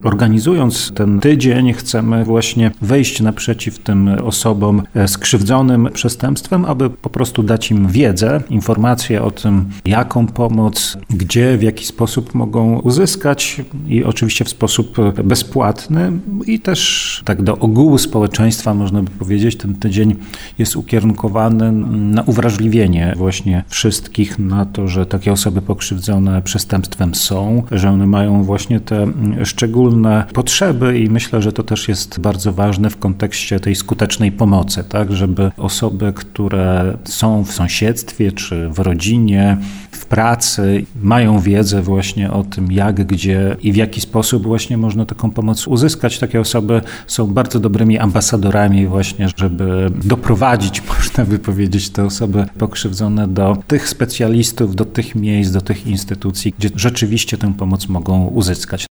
Organizując ten tydzień, chcemy właśnie wejść naprzeciw tym osobom skrzywdzonym przestępstwem, aby po prostu dać im wiedzę, informacje o tym, jaką pomoc, gdzie, w jaki sposób mogą uzyskać i oczywiście w sposób bezpłatny i też tak do ogółu społeczeństwa, można by powiedzieć, ten tydzień jest ukierunkowany na uwrażliwienie właśnie wszystkich na to, że takie osoby pokrzywdzone przestępstwem są, że one mają właśnie te szczególne potrzeby i myślę, że to też jest bardzo ważne w kontekście tej skutecznej pomocy, tak, żeby osoby, które są w sąsiedztwie czy w rodzinie, w pracy, mają wiedzę właśnie o tym, jak, gdzie i w jaki sposób właśnie można taką pomoc uzyskać. Takie osoby są bardzo dobrymi ambasadorami właśnie, żeby doprowadzić, można by powiedzieć, te osoby pokrzywdzone do tych specjalistów, do tych miejsc, do tych instytucji, gdzie rzeczywiście tę pomoc mogą uzyskać.